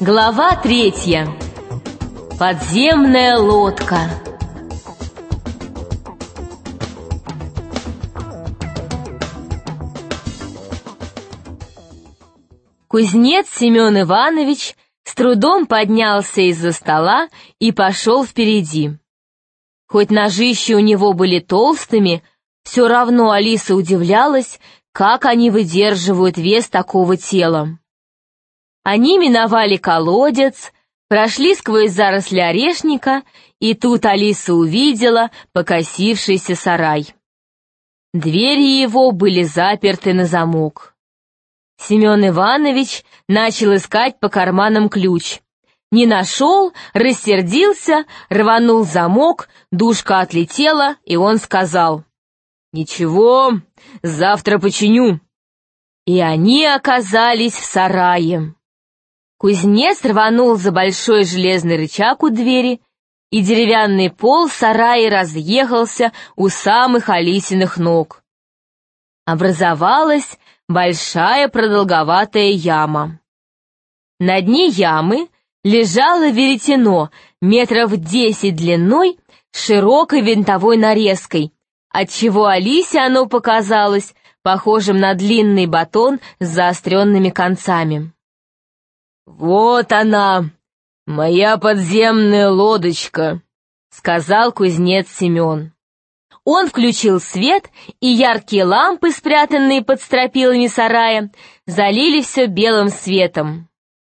Глава 3. Подземная лодка. Кузнец Семен Иванович с трудом поднялся из-за стола и пошел впереди. Хоть ножища у него были толстыми, все равно Алиса удивлялась, как они выдерживают вес такого тела. Они миновали колодец, прошли сквозь заросли орешника, и тут Алиса увидела покосившийся сарай. Двери его были заперты на замок. Семен Иванович начал искать по карманам ключ. Не нашел, рассердился, рванул замок, дужка отлетела, и он сказал: «Ничего, завтра починю». И они оказались в сарае. Кузнец рванул за большой железный рычаг у двери, и деревянный пол сарая разъехался у самых Алисиных ног. Образовалась большая продолговатая яма. На дне ямы лежало веретено метров 10 длиной с широкой винтовой нарезкой, отчего Алисе оно показалось похожим на длинный батон с заостренными концами. «Вот она, моя подземная лодочка», — сказал кузнец Семен. Он включил свет, и яркие лампы, спрятанные под стропилами сарая, залили все белым светом.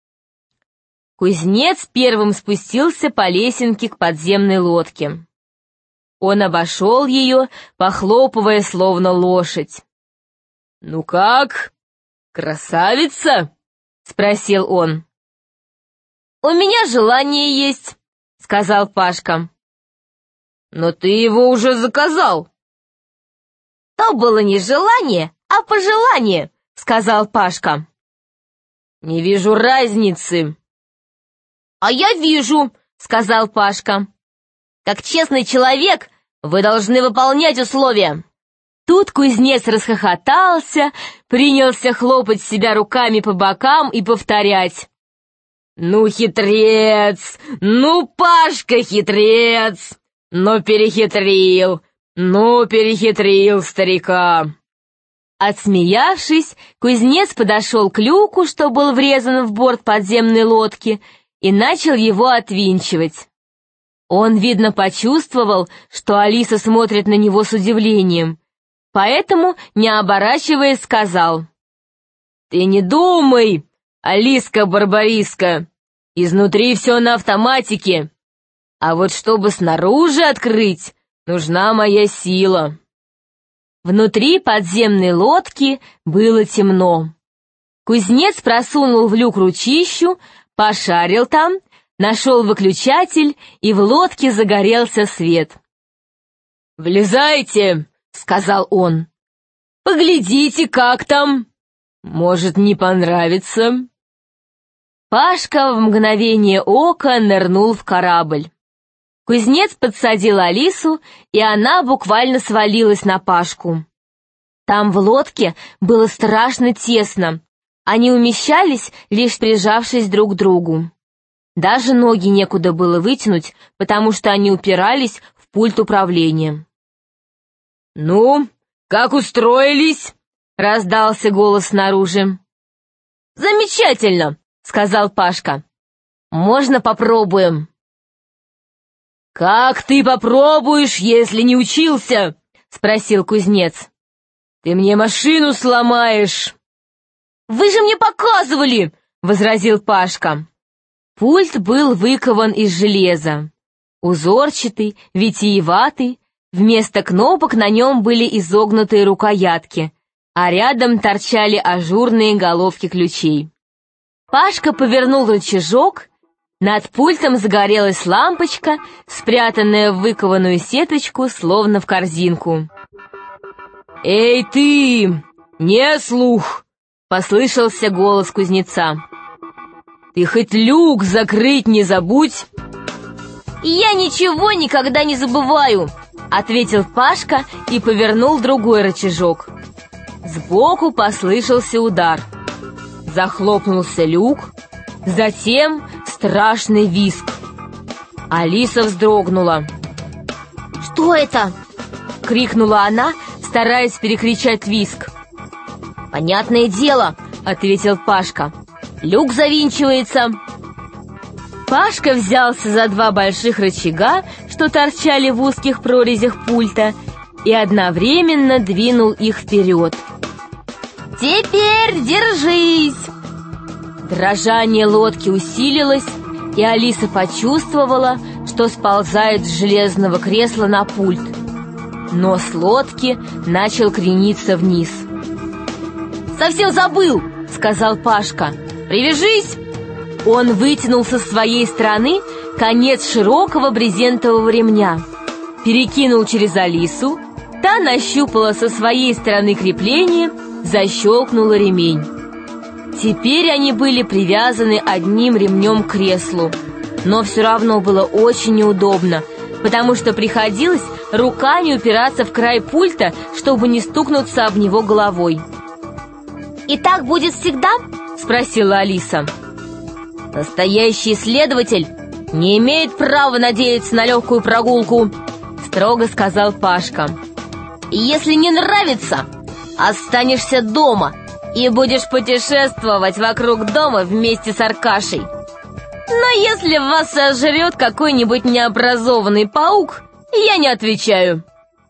Кузнец первым спустился по лесенке к подземной лодке. Он обошел ее, похлопывая словно лошадь. «Ну как, красавица?» — спросил он. «У меня желание есть», — сказал Пашка. «Но ты его уже заказал». «То было не желание, а пожелание», — сказал Пашка. «Не вижу разницы». «А я вижу», — сказал Пашка. «Как честный человек, вы должны выполнять условия». Тут кузнец расхохотался, принялся хлопать себя руками по бокам и повторять: «Ну, хитрец! Ну, Пашка хитрец! Ну, перехитрил старика!» Отсмеявшись, кузнец подошел к люку, что был врезан в борт подземной лодки, и начал его отвинчивать. Он, видно, почувствовал, что Алиса смотрит на него с удивлением, поэтому, не оборачиваясь, сказал: «Ты не думай, Алиска-барбариска, изнутри все на автоматике, а вот чтобы снаружи открыть, нужна моя сила». Внутри подземной лодки было темно. Кузнец просунул в люк ручищу, пошарил там, нашел выключатель, и в лодке загорелся свет. «Влезайте», — сказал он. «Поглядите, как там. Может, не понравится». Пашка в мгновение ока нырнул в корабль. Кузнец подсадил Алису, и она буквально свалилась на Пашку. Там в лодке было страшно тесно. Они умещались, лишь прижавшись друг к другу. Даже ноги некуда было вытянуть, потому что они упирались в пульт управления. «Ну, как устроились?» — раздался голос снаружи. «Замечательно!» — сказал Пашка. «Можно попробуем?» «Как ты попробуешь, если не учился?» — спросил кузнец. «Ты мне машину сломаешь». «Вы же мне показывали!» — возразил Пашка. Пульт был выкован из железа. Узорчатый, витиеватый, вместо кнопок на нем были изогнутые рукоятки, а рядом торчали ажурные головки ключей. Пашка повернул рычажок, над пультом загорелась лампочка, спрятанная в выкованную сеточку, словно в корзинку. «Эй ты, не слух!» — послышался голос кузнеца. «Ты хоть люк закрыть не забудь!» «Я ничего никогда не забываю!» — ответил Пашка и повернул другой рычажок. Сбоку послышался удар. Захлопнулся люк, Затем страшный визг. Алиса вздрогнула. «Что это?» — крикнула она, стараясь перекричать визг. «Понятное дело», — ответил Пашка. «Люк завинчивается». Пашка взялся за два больших рычага, что торчали в узких прорезях пульта, и одновременно двинул их вперед. «Теперь держись!» Дрожание лодки усилилось, и Алиса почувствовала, что сползает с железного кресла на пульт. Нос лодки начал крениться вниз. «Совсем забыл!» — сказал Пашка. «Привяжись!» Он вытянул со своей стороны конец широкого брезентового ремня, перекинул через Алису, та нащупала со своей стороны крепление, защелкнула ремень. Теперь они были привязаны одним ремнем к креслу, но все равно было очень неудобно, потому что приходилось руками упираться в край пульта, чтобы не стукнуться об него головой. «И так будет всегда?» — спросила Алиса. «Настоящий исследователь не имеет права надеяться на легкую прогулку», — строго сказал Пашка. «И если не нравится, останешься дома и будешь путешествовать вокруг дома вместе с Аркашей. Но если вас сожрет какой-нибудь необразованный паук, я не отвечаю».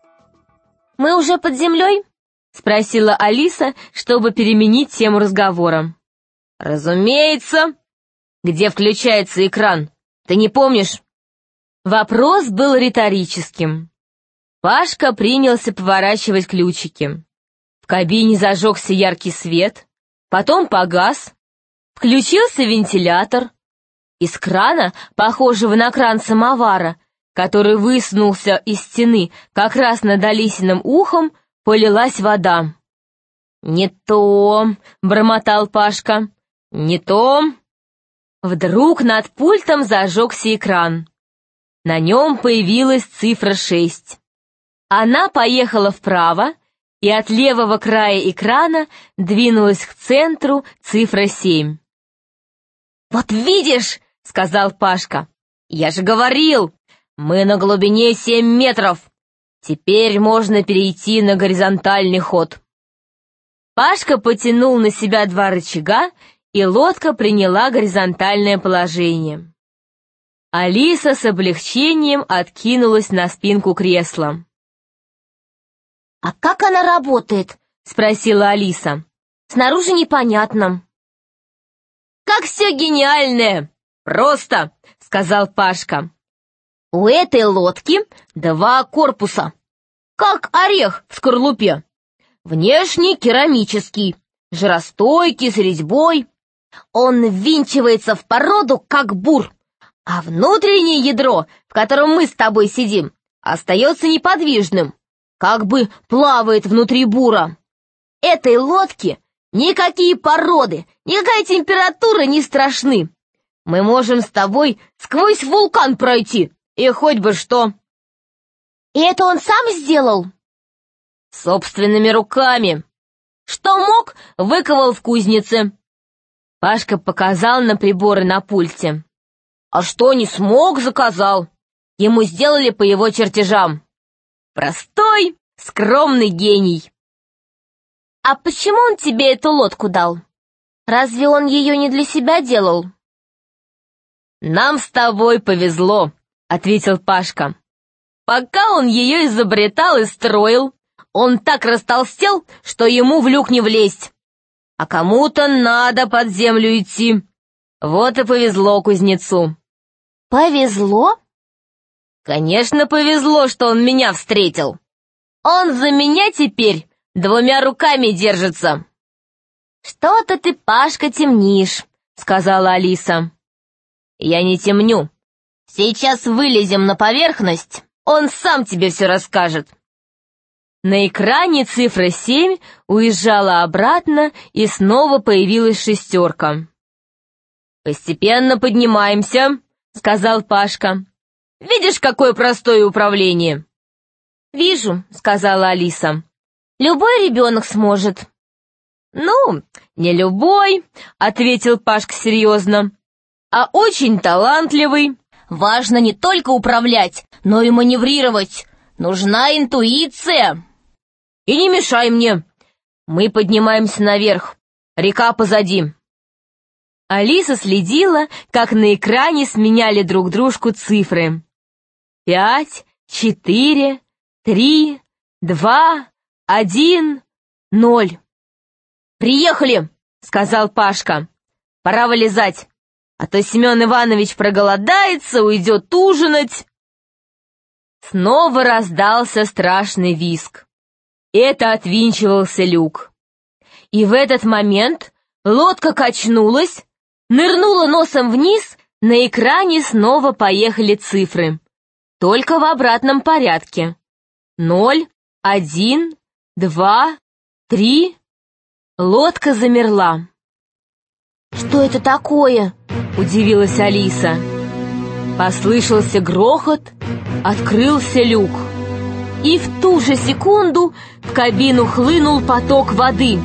«Мы уже под землей?» — спросила Алиса, чтобы переменить тему разговора. «Разумеется. Где включается экран? Ты не помнишь?» Вопрос был риторическим. Пашка принялся поворачивать ключики. В кабине зажегся яркий свет, потом погас, включился вентилятор. Из крана, похожего на кран самовара, который высунулся из стены как раз над Алисиным ухом, полилась вода. «Не то!» — бормотал Пашка. «Не то!» Вдруг над пультом зажегся экран. На нем появилась цифра 6. Она поехала вправо, и от левого края экрана двинулась к центру цифра 7. «Вот видишь!» — сказал Пашка. «Я же говорил, мы на глубине 7 метров. Теперь можно перейти на горизонтальный ход». Пашка потянул на себя два рычага, и лодка приняла горизонтальное положение. Алиса с облегчением откинулась на спинку кресла. «А как она работает?» — спросила Алиса. «Снаружи непонятно». «Как все гениальное! Просто!» — сказал Пашка. «У этой лодки 2 корпуса, как орех в скорлупе. Внешний керамический, жаростойкий, с резьбой. Он ввинчивается в породу, как бур, а внутреннее ядро, в котором мы с тобой сидим, остается неподвижным, как бы плавает внутри бура. Этой лодке никакие породы, никакая температура не страшны. Мы можем с тобой сквозь вулкан пройти, и хоть бы что». «И это он сам сделал?» «Собственными руками. Что мог, выковал в кузнице». Пашка показал на приборы на пульте. «А что не смог, заказал. Ему сделали по его чертежам. Простой, скромный гений». «А почему он тебе эту лодку дал? Разве он ее не для себя делал?» «Нам с тобой повезло», — ответил Пашка. «Пока он ее изобретал и строил, он так растолстел, что ему в люк не влезть. А кому-то надо под землю идти. Вот и повезло кузнецу». «Повезло?» «Конечно, повезло, что он меня встретил. Он за меня теперь 2 руками держится». «Что-то ты, Пашка, темнишь», — сказала Алиса. «Я не темню. Сейчас вылезем на поверхность, он сам тебе все расскажет». На экране цифра 7 уезжала обратно, и снова появилась 6. «Постепенно поднимаемся», — сказал Пашка. «Видишь, какое простое управление?» «Вижу», — сказала Алиса. «Любой ребенок сможет». «Ну, не любой», — ответил Пашка серьезно. а очень талантливый. Важно не только управлять, но и маневрировать. Нужна интуиция. И не мешай мне. Мы поднимаемся наверх. Река позади». Алиса следила, как на экране сменяли друг дружку цифры. 5, 4, 3, 2, 1, 0. «Приехали», — сказал Пашка. «Пора вылезать, а то Семен Иванович проголодается, уйдет ужинать». Снова раздался страшный визг. Это отвинчивался люк. И в этот момент лодка качнулась, нырнула носом вниз, на экране снова поехали цифры. Только в обратном порядке. 0, 1, 2, 3. Лодка замерла. «Что это такое?» — удивилась Алиса. Послышался грохот, открылся люк. И в ту же секунду в кабину хлынул поток воды.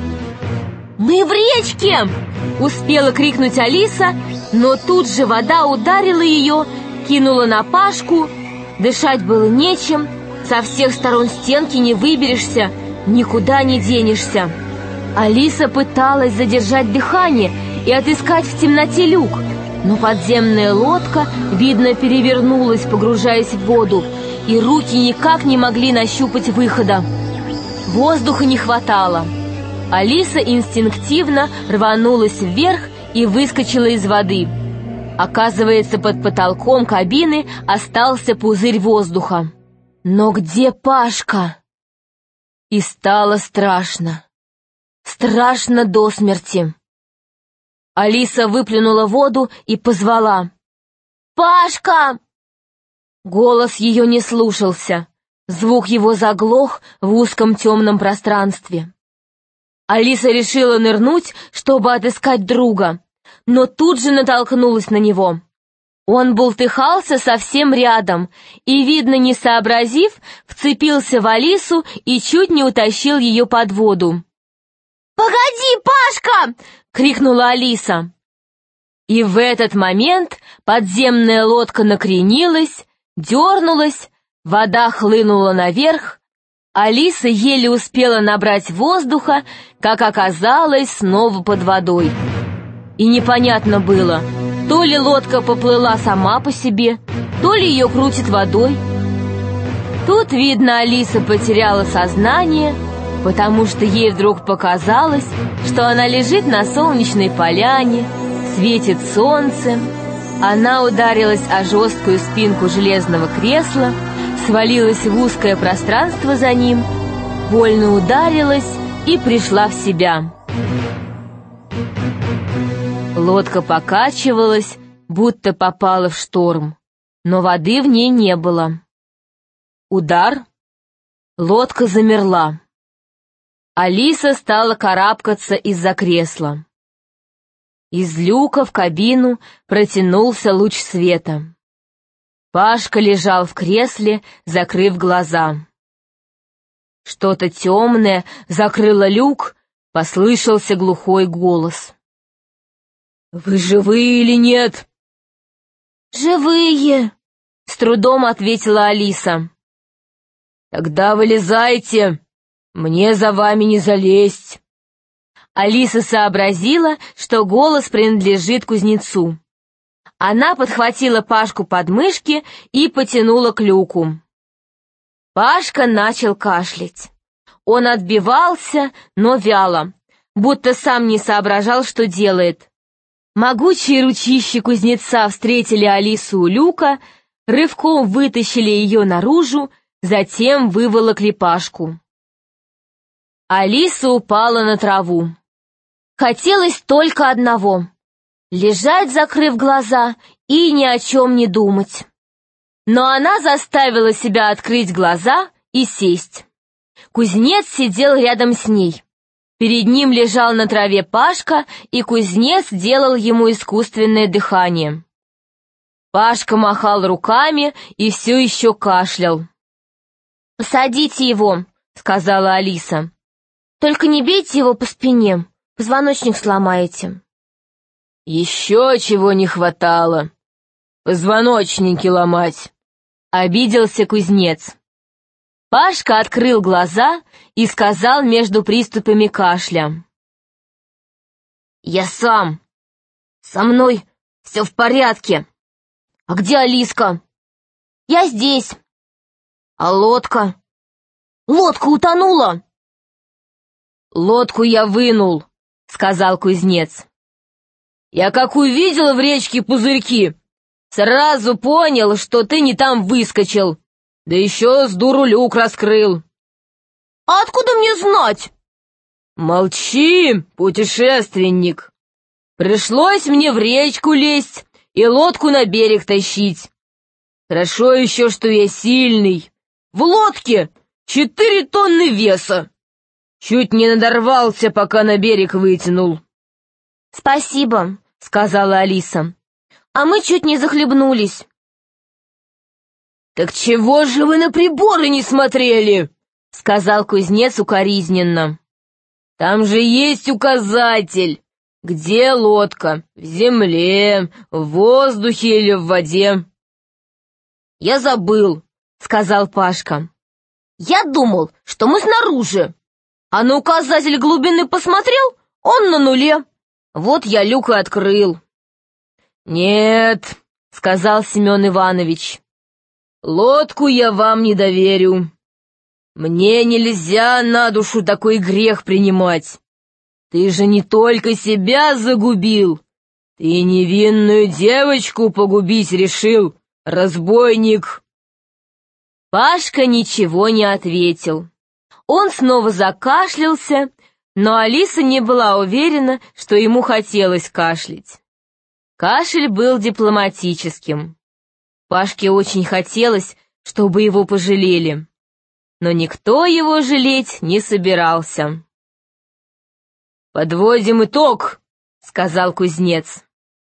«Мы в речке!» — успела крикнуть Алиса, но тут же вода ударила ее, кинула на Пашку. Дышать было нечем, со всех сторон стенки не выберешься, никуда не денешься. Алиса пыталась задержать дыхание и отыскать в темноте люк, но подземная лодка, видно, перевернулась, погружаясь в воду, и руки никак не могли нащупать выхода. Воздуха не хватало. Алиса инстинктивно рванулась вверх и выскочила из воды. Оказывается, под потолком кабины остался пузырь воздуха. Но где Пашка? И стало страшно. Страшно до смерти. Алиса выплюнула воду и позвала: «Пашка!» Голос ее не слушался. Звук его заглох в узком темном пространстве. Алиса решила нырнуть, чтобы отыскать друга, но тут же натолкнулась на него. Он бултыхался совсем рядом и, видно, не сообразив, вцепился в Алису и чуть не утащил ее под воду. «Погоди, Пашка!» — крикнула Алиса. И в этот момент подземная лодка накренилась, дернулась, вода хлынула наверх. Алиса еле успела набрать воздуха, как оказалось, снова под водой. И непонятно было, то ли лодка поплыла сама по себе, то ли ее крутит водой. Тут, видно, Алиса потеряла сознание, потому что ей вдруг показалось, что она лежит на солнечной поляне, светит солнце. Она ударилась о жесткую спинку железного кресла, свалилась в узкое пространство за ним, больно ударилась и пришла в себя. Лодка покачивалась, будто попала в шторм, но воды в ней не было. Удар. Лодка замерла. Алиса стала карабкаться из-за кресла. Из люка в кабину протянулся луч света. Пашка лежал в кресле, закрыв глаза. Что-то темное закрыло люк, послышался глухой голос. «Вы живые или нет?» «Живые!» — с трудом ответила Алиса. «Тогда вылезайте, мне за вами не залезть». Алиса сообразила, что голос принадлежит кузнецу. Она подхватила Пашку под мышки и потянула к люку. Пашка начал кашлять. Он отбивался, но вяло, будто сам не соображал, что делает. Могучие ручищи кузнеца встретили Алису у люка, рывком вытащили ее наружу, затем выволокли Пашку. Алиса упала на траву. Хотелось только одного — лежать, закрыв глаза, и ни о чем не думать. Но она заставила себя открыть глаза и сесть. Кузнец сидел рядом с ней. Перед ним лежал на траве Пашка, и кузнец делал ему искусственное дыхание. Пашка махал руками и все еще кашлял. «Посадите его», — сказала Алиса. «Только не бейте его по спине, позвоночник сломаете». Еще чего не хватало. Позвоночники ломать. Обиделся кузнец. Пашка открыл глаза и сказал между приступами кашля: «Я сам. Со мной все в порядке. А где Алиска?» «Я здесь». «А лодка?» «Лодка утонула». «Лодку я вынул», — сказал кузнец. «Я как увидел в речке пузырьки, сразу понял, что ты не там выскочил, да еще с дуру люк раскрыл». «А откуда мне знать?» «Молчи, путешественник. Пришлось мне в речку лезть и лодку на берег тащить. Хорошо еще, что я сильный. В лодке 4 тонны веса. Чуть не надорвался, пока на берег вытянул». «Спасибо», — сказала Алиса. «А мы чуть не захлебнулись». «Так чего же вы на приборы не смотрели?» — сказал кузнец укоризненно. «Там же есть указатель. Где лодка? В земле, в воздухе или в воде?» «Я забыл», — сказал Пашка. «Я думал, что мы снаружи. А на указатель глубины посмотрел, он на нуле. Вот я люк и открыл». «Нет», — сказал Семен Иванович, — «лодку я вам не доверю. Мне нельзя на душу такой грех принимать. Ты же не только себя загубил, ты невинную девочку погубить решил, разбойник». Пашка ничего не ответил. Он снова закашлялся, но Алиса не была уверена, что ему хотелось кашлять. Кашель был дипломатическим. Пашке очень хотелось, чтобы его пожалели, но никто его жалеть не собирался. «Подводим итог», — сказал кузнец.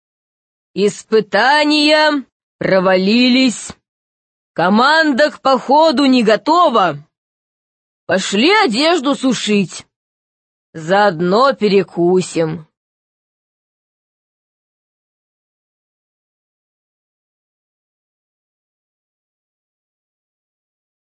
«Испытания провалились. Команда к походу не готова. Пошли одежду сушить. Заодно перекусим».